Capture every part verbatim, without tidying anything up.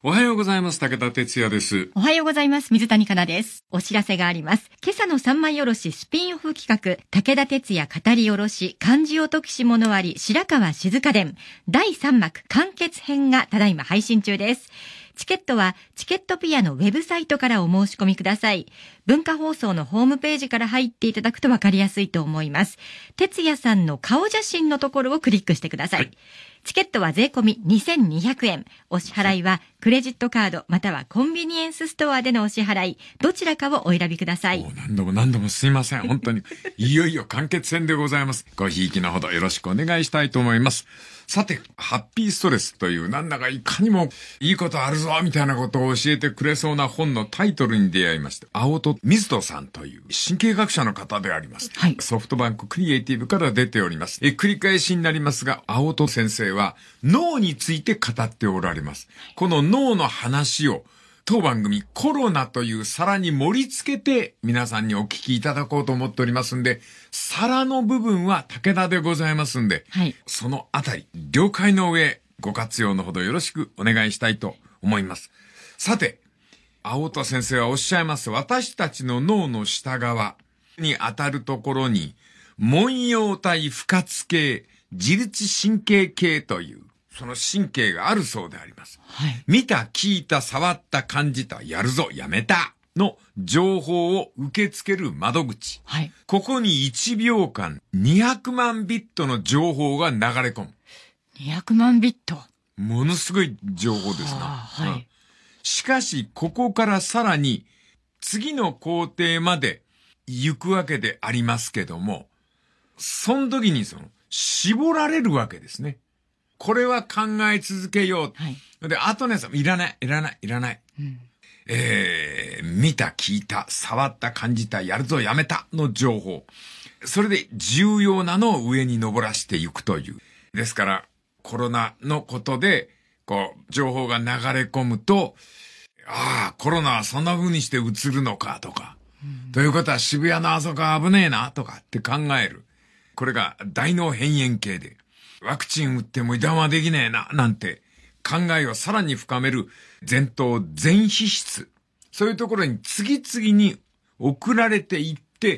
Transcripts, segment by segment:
おはようございます。武田哲也です。 おはようございます。水谷香奈です。お知らせがあります。今朝の三枚おろしスピンオフ企画、武田哲也語りおろし漢字を解きし物あり白川静香伝だいさん幕完結編がただいま配信中です。チケットはチケットピアのウェブサイトからお申し込みください。文化放送のホームページから入っていただくと分かりやすいと思います。哲也さんの顔写真のところをクリックしてください。はい、チケットは税込みにせんにひゃくえん。お支払いはクレジットカードまたはコンビニエンスストアでのお支払い、どちらかをお選びください。 何度も何度もすいません。本当にいよいよ完結編でございます。ごひいきのほどよろしくお願いしたいと思います。さて、ハッピーストレスというなんだかいかにもいいことあるぞみたいなことを教えてくれそうな本のタイトルに出会いました。青戸水戸さんという神経学者の方であります。はい、ソフトバンククリエイティブから出ております。え繰り返しになりますが、青戸先生は脳について語っておられます。この脳の話を当番組コロナという皿に盛り付けて皆さんにお聞きいただこうと思っておりますんで、皿の部分は武田でございますんで、はい、そのあたり了解の上ご活用のほどよろしくお願いしたいと思います。さて、青田先生はおっしゃいます。私たちの脳の下側に当たるところに紋様体不活系自律神経系というその神経があるそうであります。はい、見た、聞いた、触った、感じた、やるぞ、やめたの情報を受け付ける窓口。はい、ここにいちびょうかんにひゃくまんビットの情報が流れ込む。 にひゃくまんビット。 ものすごい情報ですな。はい、うん、しかし、ここからさらに次の工程まで行くわけでありますけども、その時にその絞られるわけですね。これは考え続けよう。はい、で、あとね、いらない、いらない、いらない。うん、えー、見た、聞いた、触った、感じた、やるぞ、やめたの情報。それで重要なのを上に登らしていくという。ですから、コロナのことで、こう、情報が流れ込むと、ああ、コロナはそんな風にして映るのか、とか。うん、ということは渋谷のあそこは危ねえな、とかって考える。これが大脳辺縁系で。ワクチン打っても油断はできねえな、なんて考えをさらに深める前頭前皮質。そういうところに次々に送られていって、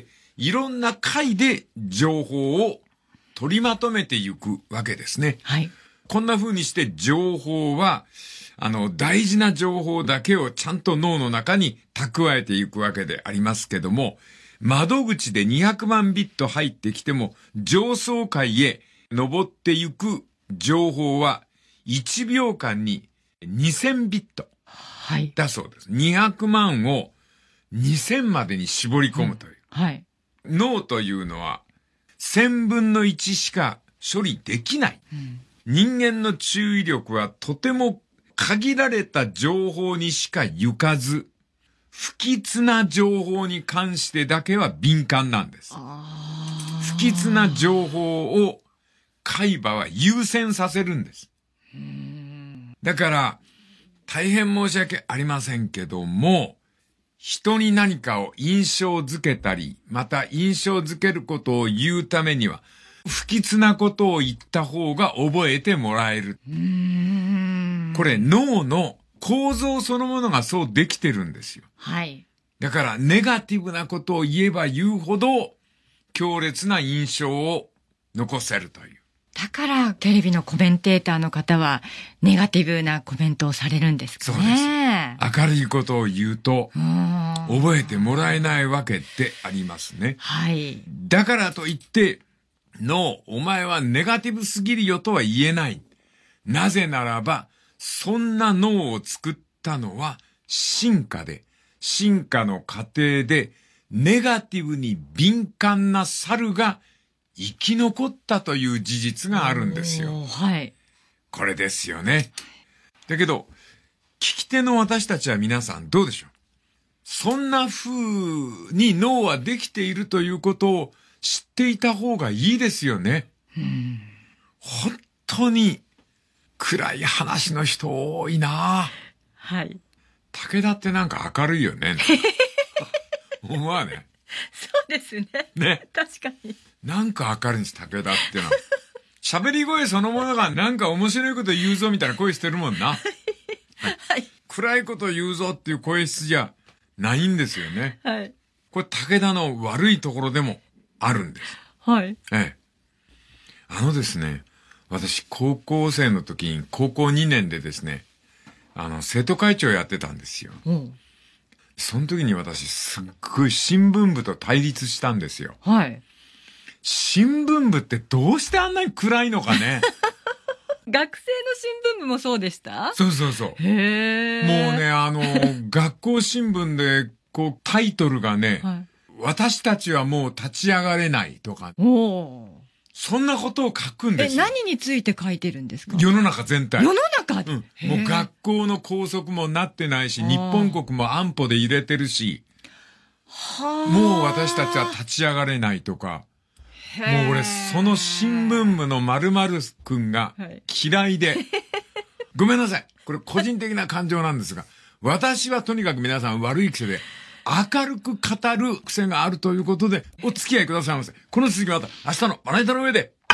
いろんな回で情報を取りまとめていくわけですね。はい。こんな風にして情報は、あの、大事な情報だけをちゃんと脳の中に蓄えていくわけでありますけども、窓口でにひゃくまんビット入ってきても、上層階へ登っていく情報はいちびょうかんににせんビットだそうです。にひゃくまんをにせんまでに絞り込むという。うん、はい。脳というのはせんぶんのいちしか処理できない。うん、人間の注意力はとても限られた情報にしか行かず、不吉な情報に関してだけは敏感なんです。不吉な情報を海馬は優先させるんです。だから、大変申し訳ありませんけども、人に何かを印象づけたり、また印象づけることを言うためには、不吉なことを言った方が覚えてもらえる。これ脳の構造そのものがそうできてるんですよ。はい。だから、ネガティブなことを言えば言うほど、強烈な印象を残せるという。 だからテレビのコメンテーターの方はネガティブなコメントをされるんですかね。そうです。明るいことを言うと覚えてもらえないわけってありますね。はい。だからといってノー、お前はネガティブすぎるよとは言えない。なぜならばそんな脳を作ったのは進化で、進化の過程でネガティブに敏感な猿が生き残ったという事実があるんですよ。はい。これですよね。だけど、聞き手の私たちは皆さんどうでしょう？そんな風に脳はできているということを知っていた方がいいですよね。うん、本当に暗い話の人多いな。はい。武田ってなんか明るいよね。思わね。 そうですね。ね。確かに。 なんか明るいんです、武田ってのは。喋り声そのものがなんか面白いこと言うぞみたいな声してるもんな。はい。はい暗いこと言うぞっていう声質じゃないんですよね。 はい。 これ武田の悪いところでもあるんです。 はい。 ええ。あのですね、私高校生の時に高校にねんでですね、あの生徒会長やってたんですよ。うん。その時に私すっごい新聞部と対立したんですよ。 はい。 新聞部ってどうしてあんなに暗いのかね。 学生の新聞部もそうでした？ そうそうそう。 へー。 もうね、あの、学校新聞で、こう、タイトルがね、はい、私たちはもう立ち上がれないとか、おそんなことを書くんですよ。 え、何について書いてるんですか？ 世の中全体。 世の中、 うん、もう学校の校則もなってないし、日本国も安保で入れてるし、はもう私たちは立ち上がれないとか、もう俺、その新聞部の〇〇くんが嫌いで、はい、ごめんなさい。これ個人的な感情なんですが、私はとにかく皆さん悪い癖で、明るく語る癖があるということで、お付き合いくださいませ。この続きはまた明日のまな板の上で。